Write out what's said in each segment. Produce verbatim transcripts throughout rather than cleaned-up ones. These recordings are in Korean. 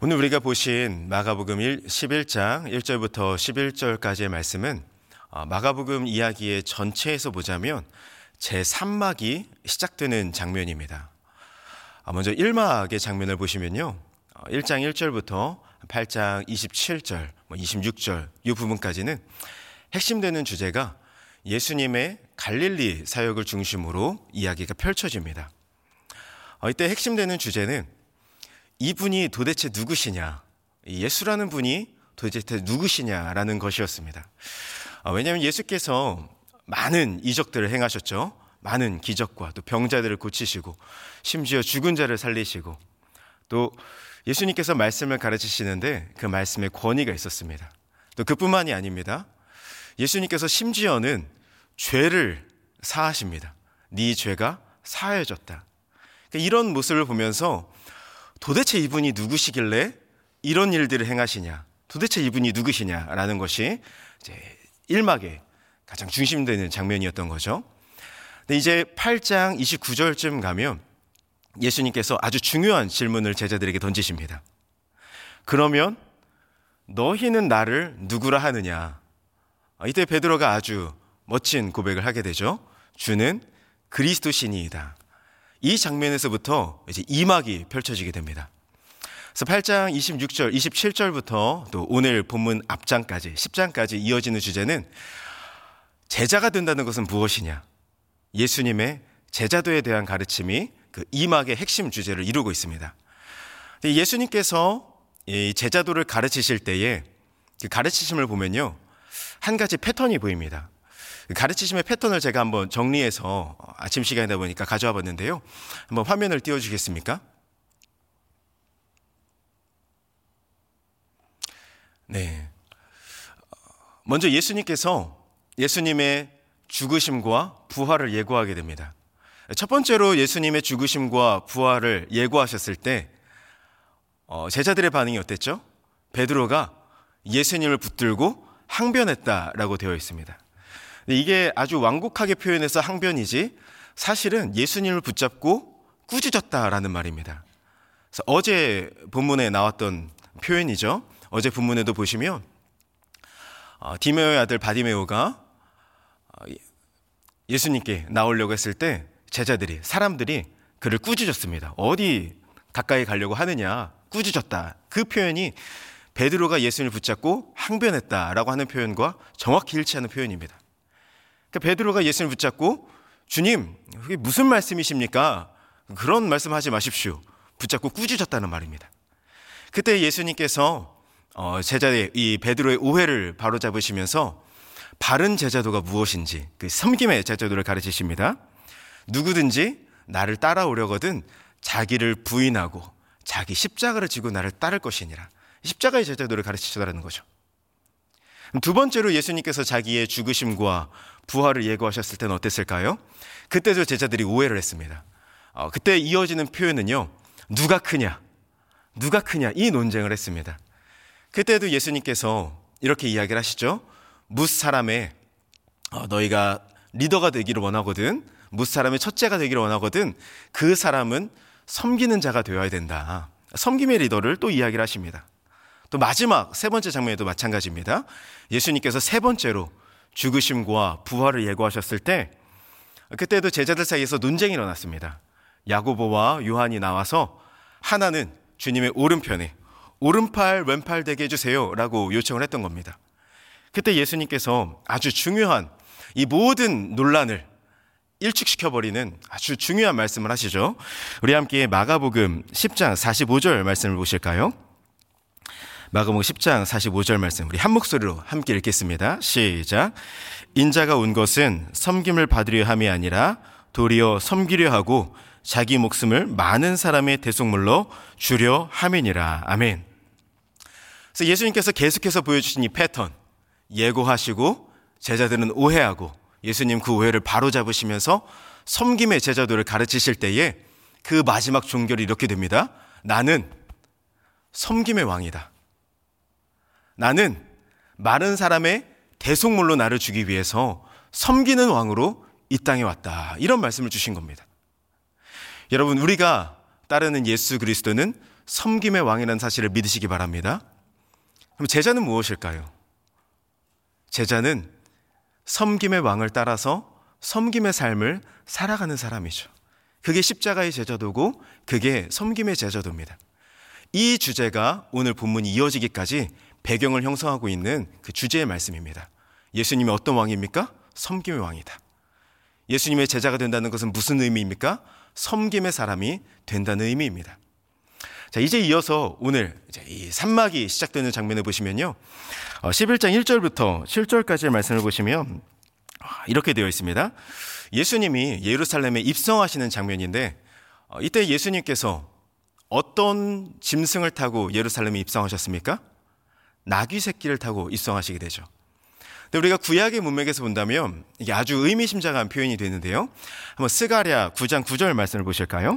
오늘 우리가 보신 마가복음 십일 장 일 절부터 십일 절까지의 말씀은 마가복음 이야기의 전체에서 보자면 제삼 막이 시작되는 장면입니다. 먼저 일 막의 장면을 보시면요, 일 장 일 절부터 팔 장 이십칠 절, 이십육 절 이 부분까지는 핵심되는 주제가 예수님의 갈릴리 사역을 중심으로 이야기가 펼쳐집니다. 이때 핵심되는 주제는 이분이 도대체 누구시냐, 예수라는 분이 도대체 누구시냐라는 것이었습니다. 왜냐하면 예수께서 많은 이적들을 행하셨죠. 많은 기적과 또 병자들을 고치시고 심지어 죽은 자를 살리시고, 또 예수님께서 말씀을 가르치시는데 그 말씀에 권위가 있었습니다. 또 그뿐만이 아닙니다. 예수님께서 심지어는 죄를 사하십니다. 네 죄가 사해졌다. 이런 모습을 보면서 도대체 이분이 누구시길래 이런 일들을 행하시냐, 도대체 이분이 누구시냐라는 것이 이제 일 막의 가장 중심되는 장면이었던 거죠. 근데 이제 팔 장 이십구 절쯤 가면 예수님께서 아주 중요한 질문을 제자들에게 던지십니다. 그러면 너희는 나를 누구라 하느냐? 이때 베드로가 아주 멋진 고백을 하게 되죠. 주는 그리스도시니이다. 이 장면에서부터 이제 이 막이 펼쳐지게 됩니다. 그래서 팔 장 이십육 절, 이십칠 절부터 또 오늘 본문 앞장까지 십 장까지 이어지는 주제는 제자가 된다는 것은 무엇이냐? 예수님의 제자도에 대한 가르침이 그 이 막의 핵심 주제를 이루고 있습니다. 예수님께서 이 제자도를 가르치실 때에 그 가르치심을 보면요, 한 가지 패턴이 보입니다. 가르치심의 패턴을 제가 한번 정리해서 아침 시간이다 보니까 가져와 봤는데요. 한번 화면을 띄워주시겠습니까? 네. 먼저 예수님께서 예수님의 죽으심과 부활을 예고하게 됩니다. 첫 번째로 예수님의 죽으심과 부활을 예고하셨을 때 제자들의 반응이 어땠죠? 베드로가 예수님을 붙들고 항변했다라고 되어 있습니다. 이게 아주 완곡하게 표현해서 항변이지 사실은 예수님을 붙잡고 꾸짖었다라는 말입니다. 그래서 어제 본문에 나왔던 표현이죠. 어제 본문에도 보시면 디메오의 아들 바디메오가 예수님께 나오려고 했을 때 제자들이, 사람들이 그를 꾸짖었습니다. 어디 가까이 가려고 하느냐, 꾸짖었다. 그 표현이 베드로가 예수님을 붙잡고 항변했다라고 하는 표현과 정확히 일치하는 표현입니다. 그러니까 베드로가 예수님을 붙잡고 주님, 그게 무슨 말씀이십니까? 그런 말씀하지 마십시오. 붙잡고 꾸짖었다는 말입니다. 그때 예수님께서 제자의 이 베드로의 오해를 바로잡으시면서 바른 제자도가 무엇인지, 그 섬김의 제자도를 가르치십니다. 누구든지 나를 따라오려거든 자기를 부인하고 자기 십자가를 지고 나를 따를 것이니라. 십자가의 제자도를 가르치시더라는 거죠. 두 번째로 예수님께서 자기의 죽으심과 부활을 예고하셨을 때는 어땠을까요? 그때도 제자들이 오해를 했습니다. 어, 그때 이어지는 표현은요, 누가 크냐, 누가 크냐, 이 논쟁을 했습니다. 그때도 예수님께서 이렇게 이야기를 하시죠. 뭇사람의 어, 너희가 리더가 되기를 원하거든, 뭇사람의 첫째가 되기를 원하거든 그 사람은 섬기는 자가 되어야 된다. 섬김의 리더를 또 이야기를 하십니다. 또 마지막 세 번째 장면에도 마찬가지입니다. 예수님께서 세 번째로 죽으심과 부활을 예고하셨을 때 그때도 제자들 사이에서 논쟁이 일어났습니다. 야고보와 요한이 나와서 하나는 주님의 오른편에 오른팔 왼팔 되게 해주세요 라고 요청을 했던 겁니다. 그때 예수님께서 아주 중요한 이 모든 논란을 일축시켜버리는 아주 중요한 말씀을 하시죠. 우리 함께 마가복음 십 장 사십오 절 말씀을 보실까요? 마가복음 십 장 사십오 절 말씀, 우리 한 목소리로 함께 읽겠습니다. 시작. 인자가 온 것은 섬김을 받으려 함이 아니라 도리어 섬기려 하고 자기 목숨을 많은 사람의 대속물로 주려 함이니라. 아멘. 그래서 예수님께서 계속해서 보여주신 이 패턴, 예고하시고 제자들은 오해하고 예수님 그 오해를 바로잡으시면서 섬김의 제자도를 가르치실 때에 그 마지막 종결이 이렇게 됩니다. 나는 섬김의 왕이다. 나는 마른 사람의 대속물로 나를 주기 위해서 섬기는 왕으로 이 땅에 왔다. 이런 말씀을 주신 겁니다. 여러분, 우리가 따르는 예수 그리스도는 섬김의 왕이라는 사실을 믿으시기 바랍니다. 그럼 제자는 무엇일까요? 제자는 섬김의 왕을 따라서 섬김의 삶을 살아가는 사람이죠. 그게 십자가의 제자도고 그게 섬김의 제자도입니다. 이 주제가 오늘 본문이 이어지기까지 배경을 형성하고 있는 그 주제의 말씀입니다. 예수님이 어떤 왕입니까? 섬김의 왕이다. 예수님의 제자가 된다는 것은 무슨 의미입니까? 섬김의 사람이 된다는 의미입니다. 자, 이제 이어서 오늘 이제 이 산막이 시작되는 장면을 보시면요, 십일 장 일 절부터 칠 절까지의 말씀을 보시면 이렇게 되어 있습니다. 예수님이 예루살렘에 입성하시는 장면인데, 이때 예수님께서 어떤 짐승을 타고 예루살렘에 입성하셨습니까? 나귀 새끼를 타고 입성하시게 되죠. 근데 우리가 구약의 문맥에서 본다면 이게 아주 의미심장한 표현이 되는데요. 한번 스가랴 구 장 구 절 말씀을 보실까요?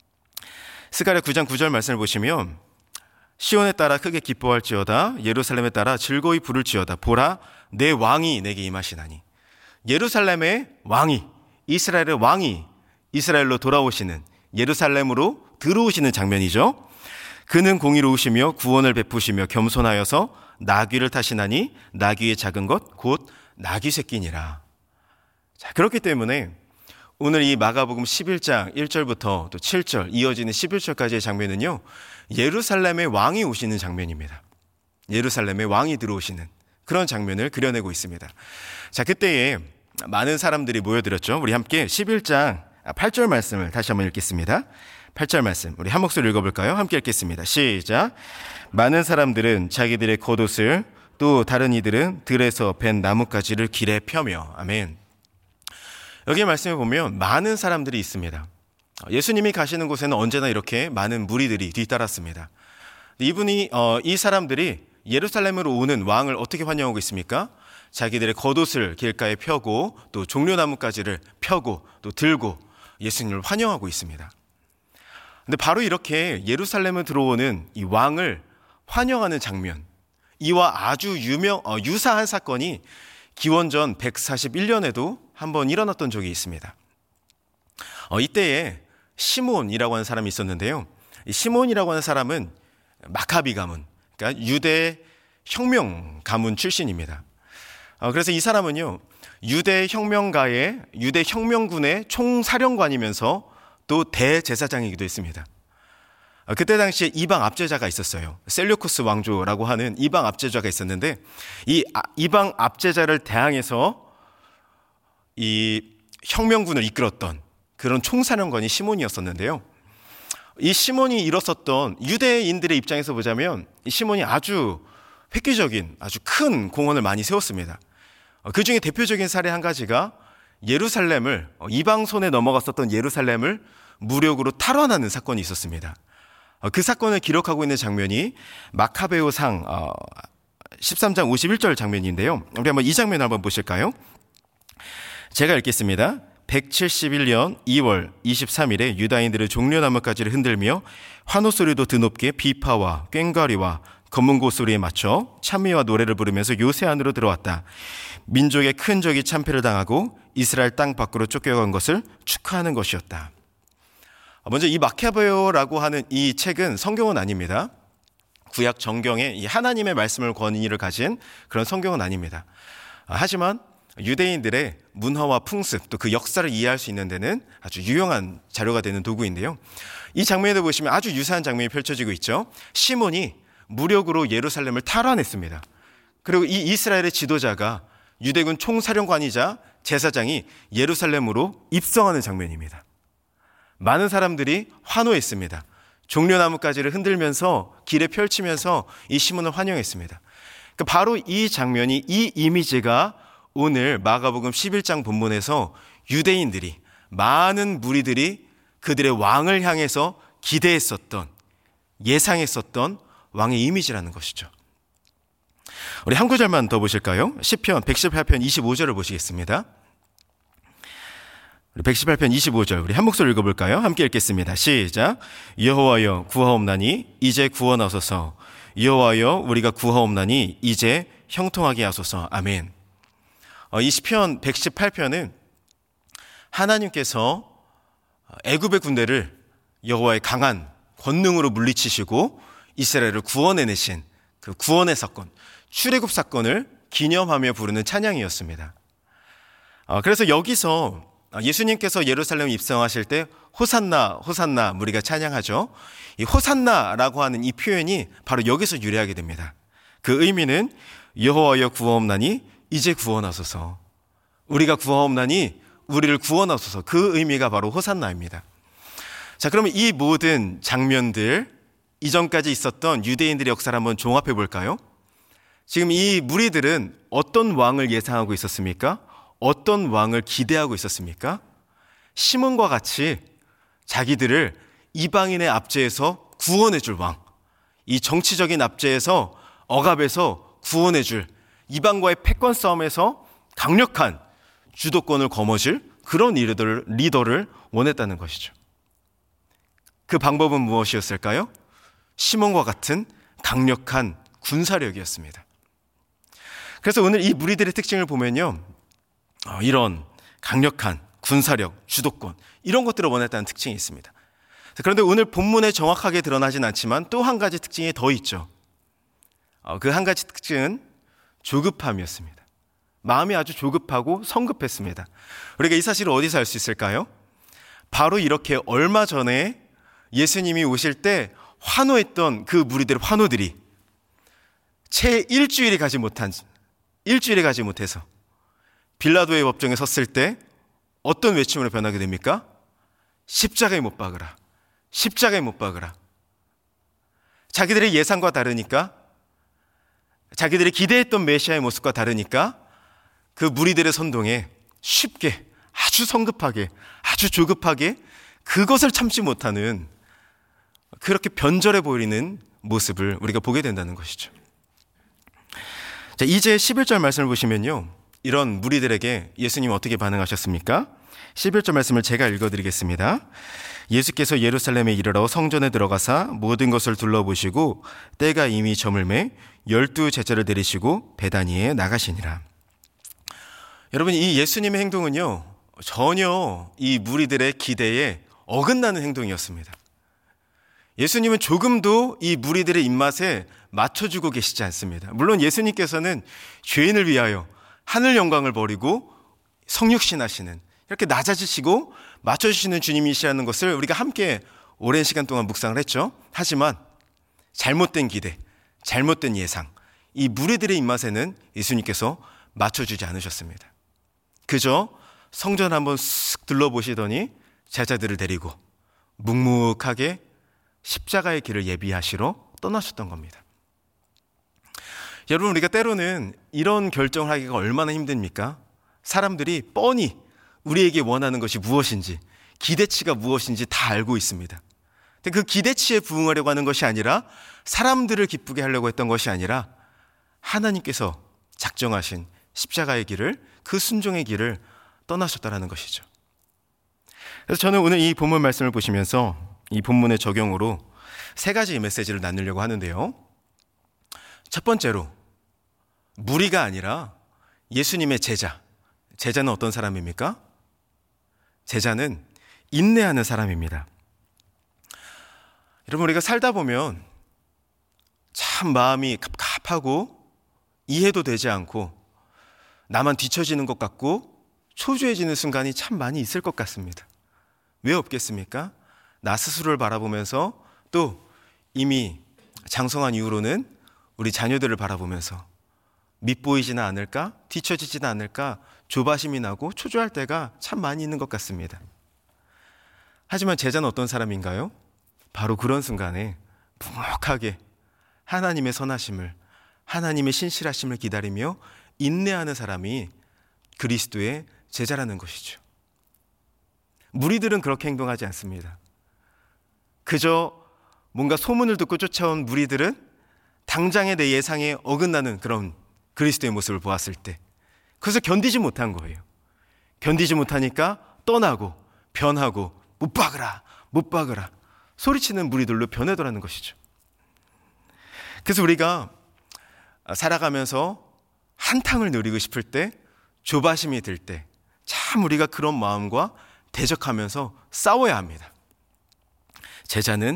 스가랴 구 장 구 절 말씀을 보시면, 시온에 따라 크게 기뻐할지어다, 예루살렘에 따라 즐거이 부를지어다. 보라, 내 왕이 내게 임하시나니. 예루살렘의 왕이, 이스라엘의 왕이 이스라엘로 돌아오시는, 예루살렘으로 들어오시는 장면이죠. 그는 공의로우시며 구원을 베푸시며 겸손하여서 나귀를 타시나니 나귀의 작은 것 곧 나귀 새끼니라. 자, 그렇기 때문에 오늘 이 마가복음 십일 장 일 절부터 또 칠 절 이어지는 십일 절까지의 장면은요, 예루살렘의 왕이 오시는 장면입니다. 예루살렘의 왕이 들어오시는 그런 장면을 그려내고 있습니다. 자, 그때에 많은 사람들이 모여들었죠. 우리 함께 십일 장 팔 절 말씀을 다시 한번 읽겠습니다. 팔 절 말씀 우리 한 목소리 읽어볼까요? 함께 읽겠습니다. 시작. 많은 사람들은 자기들의 겉옷을, 또 다른 이들은 들에서 벤 나뭇가지를 길에 펴며. 아멘. 여기 말씀을 보면 많은 사람들이 있습니다. 예수님이 가시는 곳에는 언제나 이렇게 많은 무리들이 뒤따랐습니다. 이분이 어, 이 사람들이 예루살렘으로 오는 왕을 어떻게 환영하고 있습니까? 자기들의 겉옷을 길가에 펴고 또 종려나뭇가지를 펴고 또 들고 예수님을 환영하고 있습니다. 근데 바로 이렇게 예루살렘에 들어오는 이 왕을 환영하는 장면, 이와 아주 유명 어, 유사한 사건이 기원전 백사십일 년에도 한번 일어났던 적이 있습니다. 어, 이때에 시몬이라고 하는 사람이 있었는데요. 이 시몬이라고 하는 사람은 마카비 가문, 그러니까 유대 혁명 가문 출신입니다. 어, 그래서 이 사람은요, 유대 혁명가의 유대 혁명군의 총사령관이면서 또 대제사장이기도 했습니다. 어, 그때 당시에 이방 압제자가 있었어요. 셀류쿠스 왕조라고 하는 이방 압제자가 있었는데, 이 아, 이방 압제자를 대항해서 이 혁명군을 이끌었던 그런 총사령관이 시몬이었었는데요. 이 시몬이 이뤘었던, 유대인들의 입장에서 보자면 이 시몬이 아주 획기적인 아주 큰 공헌을 많이 세웠습니다. 그 중에 대표적인 사례 한 가지가 예루살렘을, 이방 손에 넘어갔었던 예루살렘을 무력으로 탈환하는 사건이 있었습니다. 그 사건을 기록하고 있는 장면이 마카베오상 십삼 장 오십일 절 장면인데요. 우리 한번 이 장면을 한번 보실까요? 제가 읽겠습니다. 백칠십일 년 이월 이십삼일에 유다인들의 종려나뭇가지를 흔들며 환호 소리도 드높게 비파와 꽹과리와 검은고 소리에 맞춰 찬미와 노래를 부르면서 요새 안으로 들어왔다. 민족의 큰 적이 참패를 당하고 이스라엘 땅 밖으로 쫓겨간 것을 축하하는 것이었다. 먼저 이 마카베오라고 하는 이 책은 성경은 아닙니다. 구약 정경에 이 하나님의 말씀을 권위를 가진 그런 성경은 아닙니다. 하지만 유대인들의 문화와 풍습, 또 그 역사를 이해할 수 있는 데는 아주 유용한 자료가 되는 도구인데요. 이 장면에도 보시면 아주 유사한 장면이 펼쳐지고 있죠. 시몬이 무력으로 예루살렘을 탈환했습니다. 그리고 이 이스라엘의 지도자가, 유대군 총사령관이자 제사장이 예루살렘으로 입성하는 장면입니다. 많은 사람들이 환호했습니다. 종려나뭇가지를 흔들면서 길에 펼치면서 이 시몬을 환영했습니다. 그러니까 바로 이 장면이, 이 이미지가 오늘 마가복음 십일 장 본문에서 유대인들이, 많은 무리들이 그들의 왕을 향해서 기대했었던, 예상했었던 왕의 이미지라는 것이죠. 우리 한 구절만 더 보실까요? 시편 백십팔 편 이십오 절을 보시겠습니다. 우리 백십팔 편 이십오 절 우리 한 목소리 읽어볼까요? 함께 읽겠습니다. 시작. 여호와여 구하옵나니 이제 구원하소서. 여호와여 우리가 구하옵나니 이제 형통하게 하소서. 아멘. 이 시편 백십팔 편은 하나님께서 애굽의 군대를 여호와의 강한 권능으로 물리치시고 이스라엘을 구원해내신 그 구원의 사건, 출애굽 사건을 기념하며 부르는 찬양이었습니다. 그래서 여기서 예수님께서 예루살렘에 입성하실 때 호산나 호산나 우리가 찬양하죠. 이 호산나라고 하는 이 표현이 바로 여기서 유래하게 됩니다. 그 의미는 여호와여 구하옵나니 이제 구원하소서. 우리가 구하옵나니 우리를 구원하소서. 그 의미가 바로 호산나입니다. 자, 그러면 이 모든 장면들, 이전까지 있었던 유대인들의 역사를 한번 종합해 볼까요? 지금 이 무리들은 어떤 왕을 예상하고 있었습니까? 어떤 왕을 기대하고 있었습니까? 시몬과 같이 자기들을 이방인의 압제에서 구원해 줄 왕, 이 정치적인 압제에서 억압에서 구원해 줄, 이방과의 패권 싸움에서 강력한 주도권을 거머쥘 그런 리더를, 리더를 원했다는 것이죠. 그 방법은 무엇이었을까요? 시몬과 같은 강력한 군사력이었습니다. 그래서 오늘 이 무리들의 특징을 보면요, 이런 강력한 군사력, 주도권, 이런 것들을 원했다는 특징이 있습니다. 그런데 오늘 본문에 정확하게 드러나진 않지만 또 한 가지 특징이 더 있죠. 그 한 가지 특징은 조급함이었습니다. 마음이 아주 조급하고 성급했습니다. 우리가 이 사실을 어디서 알 수 있을까요? 바로 이렇게 얼마 전에 예수님이 오실 때 환호했던 그 무리들의 환호들이 채 일주일이 가지 못한, 일주일이 가지 못해서 빌라도의 법정에 섰을 때 어떤 외침으로 변하게 됩니까? 십자가에 못 박으라. 십자가에 못 박으라. 자기들의 예상과 다르니까, 자기들이 기대했던 메시아의 모습과 다르니까 그 무리들의 선동에 쉽게, 아주 성급하게, 아주 조급하게 그것을 참지 못하는, 그렇게 변절해 보이는 모습을 우리가 보게 된다는 것이죠. 자, 이제 십일 절 말씀을 보시면요, 이런 무리들에게 예수님 어떻게 반응하셨습니까? 십일 절 말씀을 제가 읽어드리겠습니다. 예수께서 예루살렘에 이르러 성전에 들어가사 모든 것을 둘러보시고 때가 이미 저물매 열두 제자를 데리시고 베다니에 나가시니라. 여러분, 이 예수님의 행동은요, 전혀 이 무리들의 기대에 어긋나는 행동이었습니다. 예수님은 조금도 이 무리들의 입맛에 맞춰주고 계시지 않습니다. 물론 예수님께서는 죄인을 위하여 하늘 영광을 버리고 성육신하시는, 이렇게 낮아지시고 맞춰주시는 주님이시라는 것을 우리가 함께 오랜 시간 동안 묵상을 했죠. 하지만 잘못된 기대, 잘못된 예상, 이 무리들의 입맛에는 예수님께서 맞춰주지 않으셨습니다. 그저 성전 한번 쓱 둘러보시더니 제자들을 데리고 묵묵하게 십자가의 길을 예비하시러 떠나셨던 겁니다. 여러분, 우리가 때로는 이런 결정을 하기가 얼마나 힘듭니까? 사람들이 뻔히 우리에게 원하는 것이 무엇인지, 기대치가 무엇인지 다 알고 있습니다. 근데 그 기대치에 부응하려고 하는 것이 아니라, 사람들을 기쁘게 하려고 했던 것이 아니라 하나님께서 작정하신 십자가의 길을, 그 순종의 길을 떠나셨다라는 것이죠. 그래서 저는 오늘 이 본문 말씀을 보시면서 이 본문의 적용으로 세 가지 메시지를 나누려고 하는데요. 첫 번째로, 무리가 아니라 예수님의 제자. 제자는 어떤 사람입니까? 제자는 인내하는 사람입니다. 여러분, 우리가 살다 보면 참 마음이 갑갑하고 이해도 되지 않고 나만 뒤처지는 것 같고 초조해지는 순간이 참 많이 있을 것 같습니다. 왜 없겠습니까? 나 스스로를 바라보면서, 또 이미 장성한 이후로는 우리 자녀들을 바라보면서 밉보이지는 않을까? 뒤처지지는 않을까? 조바심이 나고 초조할 때가 참 많이 있는 것 같습니다. 하지만 제자는 어떤 사람인가요? 바로 그런 순간에 묵묵하게 하나님의 선하심을, 하나님의 신실하심을 기다리며 인내하는 사람이 그리스도의 제자라는 것이죠. 무리들은 그렇게 행동하지 않습니다. 그저 뭔가 소문을 듣고 쫓아온 무리들은 당장의 내 예상에 어긋나는 그런 그리스도의 모습을 보았을 때 그래서 견디지 못한 거예요. 견디지 못하니까 떠나고 변하고 못 박으라 못 박으라 소리치는 무리들로 변해더라는 것이죠. 그래서 우리가 살아가면서 한탕을 누리고 싶을 때, 조바심이 들 때 참 우리가 그런 마음과 대적하면서 싸워야 합니다. 제자는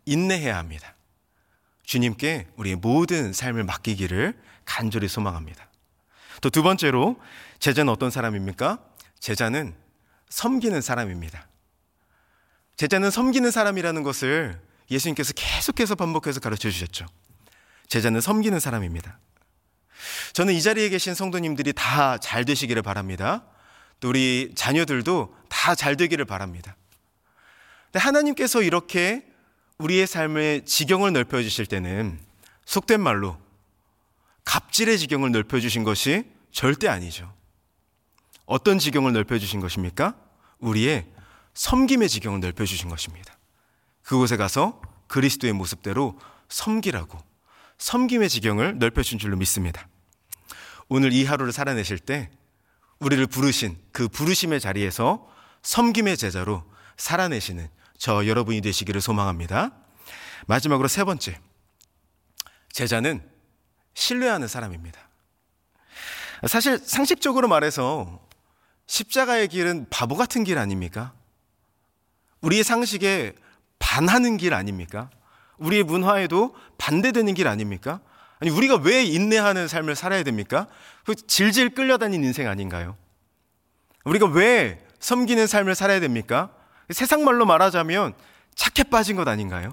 인내해야 합니다. 주님께 우리의 모든 삶을 맡기기를 간절히 소망합니다. 또 두 번째로 제자는 어떤 사람입니까? 제자는 섬기는 사람입니다. 제자는 섬기는 사람이라는 것을 예수님께서 계속해서 반복해서 가르쳐 주셨죠. 제자는 섬기는 사람입니다. 저는 이 자리에 계신 성도님들이 다 잘 되시기를 바랍니다. 또 우리 자녀들도 다 잘 되기를 바랍니다. 근데 하나님께서 이렇게 우리의 삶의 지경을 넓혀주실 때는 속된 말로 갑질의 지경을 넓혀주신 것이 절대 아니죠. 어떤 지경을 넓혀주신 것입니까? 우리의 섬김의 지경을 넓혀주신 것입니다. 그곳에 가서 그리스도의 모습대로 섬기라고 섬김의 지경을 넓혀준 줄로 믿습니다. 오늘 이 하루를 살아내실 때 우리를 부르신 그 부르심의 자리에서 섬김의 제자로 살아내시는 저 여러분이 되시기를 소망합니다. 마지막으로 세 번째, 제자는 신뢰하는 사람입니다. 사실 상식적으로 말해서 십자가의 길은 바보 같은 길 아닙니까? 우리의 상식에 반하는 길 아닙니까? 우리의 문화에도 반대되는 길 아닙니까? 아니, 우리가 왜 인내하는 삶을 살아야 됩니까? 그 질질 끌려다니는 인생 아닌가요? 우리가 왜 섬기는 삶을 살아야 됩니까? 세상 말로 말하자면 착해 빠진 것 아닌가요?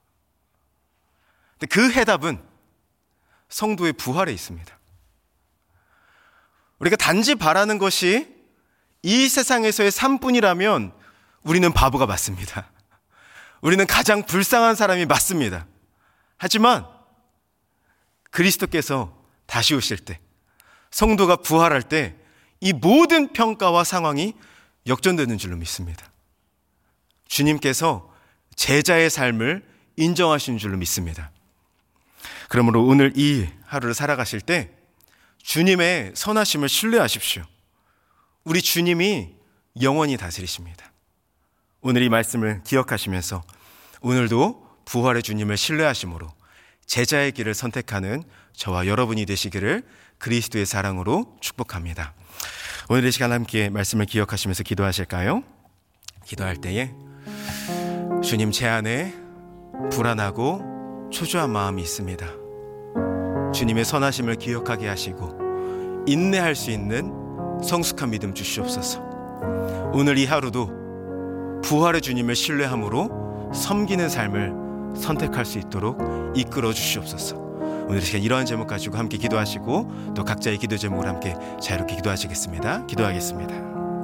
근데 그 해답은 성도의 부활에 있습니다. 우리가 단지 바라는 것이 이 세상에서의 삶뿐이라면 우리는 바보가 맞습니다. 우리는 가장 불쌍한 사람이 맞습니다. 하지만 그리스도께서 다시 오실 때, 성도가 부활할 때 이 모든 평가와 상황이 역전되는 줄로 믿습니다. 주님께서 제자의 삶을 인정하신 줄로 믿습니다. 그러므로 오늘 이 하루를 살아가실 때 주님의 선하심을 신뢰하십시오. 우리 주님이 영원히 다스리십니다. 오늘 이 말씀을 기억하시면서 오늘도 부활의 주님을 신뢰하심으로 제자의 길을 선택하는 저와 여러분이 되시기를 그리스도의 사랑으로 축복합니다. 오늘 이 시간 함께 말씀을 기억하시면서 기도하실까요? 기도할 때에 주님, 제 안에 불안하고 초조한 마음이 있습니다. 주님의 선하심을 기억하게 하시고 인내할 수 있는 성숙한 믿음 주시옵소서. 오늘 이 하루도 부활의 주님을 신뢰함으로 섬기는 삶을 선택할 수 있도록 이끌어 주시옵소서. 오늘 이 시간 이러한 제목 가지고 함께 기도하시고 또 각자의 기도 제목을 함께 자유롭게 기도하시겠습니다. 기도하겠습니다.